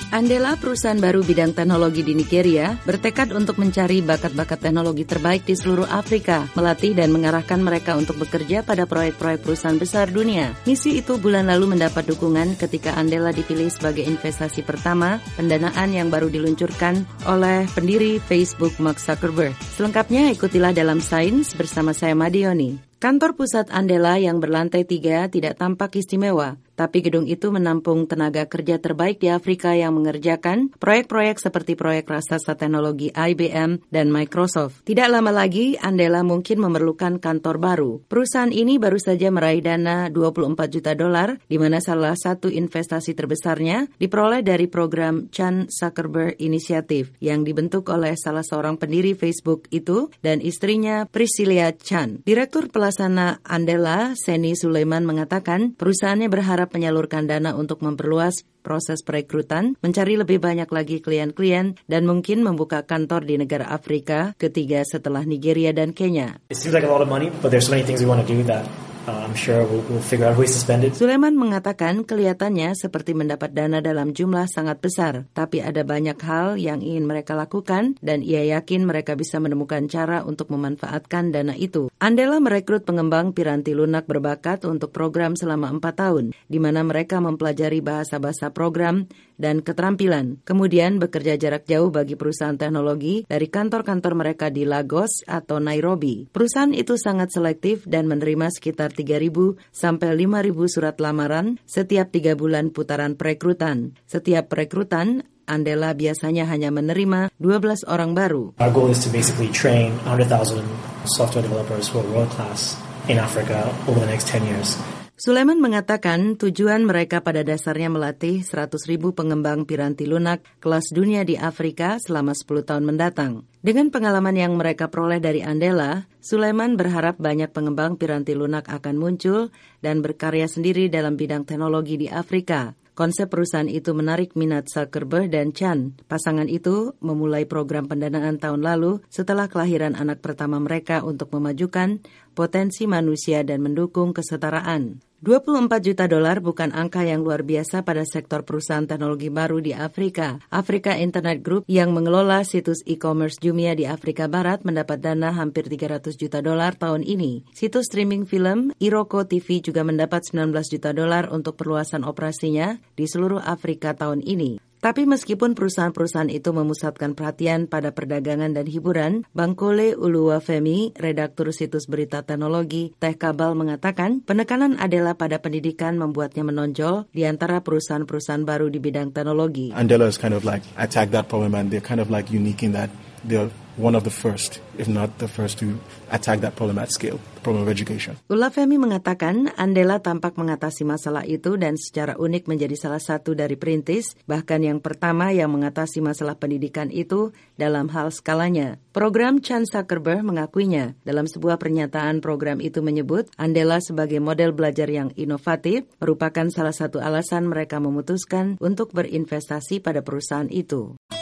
Andela, perusahaan baru bidang teknologi di Nigeria, bertekad untuk mencari bakat-bakat teknologi terbaik di seluruh Afrika, melatih dan mengarahkan mereka untuk bekerja pada proyek-proyek perusahaan besar dunia. Misi itu bulan lalu mendapat dukungan ketika Andela dipilih sebagai investasi pertama pendanaan yang baru diluncurkan oleh pendiri Facebook Mark Zuckerberg. Selengkapnya ikutilah dalam Sains bersama saya Madioni. Kantor pusat Andela yang berlantai 3 tidak tampak istimewa, tapi gedung itu menampung tenaga kerja terbaik di Afrika yang mengerjakan proyek-proyek seperti proyek raksasa teknologi IBM dan Microsoft. Tidak lama lagi, Andela mungkin memerlukan kantor baru. Perusahaan ini baru saja meraih dana $24 juta, di mana salah satu investasi terbesarnya diperoleh dari program Chan Zuckerberg Initiative yang dibentuk oleh salah seorang pendiri Facebook itu dan istrinya Priscilla Chan. Direktur Pelaksana Andela, Seni Sulaiman, mengatakan perusahaannya berharap menyalurkan dana untuk memperluas proses perekrutan, mencari lebih banyak lagi klien-klien, dan mungkin membuka kantor di negara Afrika ketiga setelah Nigeria dan Kenya. It seems like a lot of money, but there's so many things we want to do that I'm sure we'll figure out ways to spend it. Sulaiman mengatakan kelihatannya seperti mendapat dana dalam jumlah sangat besar, tapi ada banyak hal yang ingin mereka lakukan dan ia yakin mereka bisa menemukan cara untuk memanfaatkan dana itu. Andela merekrut pengembang piranti lunak berbakat untuk program selama 4 tahun, di mana mereka mempelajari bahasa-bahasa program dan keterampilan. Kemudian bekerja jarak jauh bagi perusahaan teknologi dari kantor-kantor mereka di Lagos atau Nairobi. Perusahaan itu sangat selektif dan menerima sekitar 3.000 sampai 5.000 surat lamaran setiap 3 bulan putaran perekrutan. Setiap perekrutan, Andela biasanya hanya menerima 12 orang baru. Our goal is to basically train 100,000 software developers who are world class in Africa over the next 10 years. Sulaiman mengatakan tujuan mereka pada dasarnya melatih 100.000 pengembang piranti lunak kelas dunia di Afrika selama 10 tahun mendatang. Dengan pengalaman yang mereka peroleh dari Andela, Sulaiman berharap banyak pengembang piranti lunak akan muncul dan berkarya sendiri dalam bidang teknologi di Afrika. Konsep perusahaan itu menarik minat Zuckerberg dan Chan. Pasangan itu memulai program pendanaan tahun lalu setelah kelahiran anak pertama mereka untuk memajukan potensi manusia dan mendukung kesetaraan. $24 juta bukan angka yang luar biasa pada sektor perusahaan teknologi baru di Afrika. Africa Internet Group yang mengelola situs e-commerce Jumia di Afrika Barat mendapat dana hampir $300 juta tahun ini. Situs streaming film Iroko TV juga mendapat $19 juta untuk perluasan operasinya di seluruh Afrika tahun ini. Tapi meskipun perusahaan-perusahaan itu memusatkan perhatian pada perdagangan dan hiburan, Bankole Oluwafemi, redaktur situs berita teknologi Tech Kabal, mengatakan penekanan Andela pada pendidikan membuatnya menonjol di antara perusahaan-perusahaan baru di bidang teknologi. Andela is kind of like attack that problem and they're kind of like unique in that they're one of the first, if not the first, to attack that problem at scale, the problem of education. Oluwafemi mengatakan Andela tampak mengatasi masalah itu dan secara unik menjadi salah satu dari perintis, bahkan yang pertama yang mengatasi masalah pendidikan itu dalam hal skalanya. Program Chan Zuckerberg mengakuinya. Dalam sebuah pernyataan, program itu menyebut Andela sebagai model belajar yang inovatif merupakan salah satu alasan mereka memutuskan untuk berinvestasi pada perusahaan itu.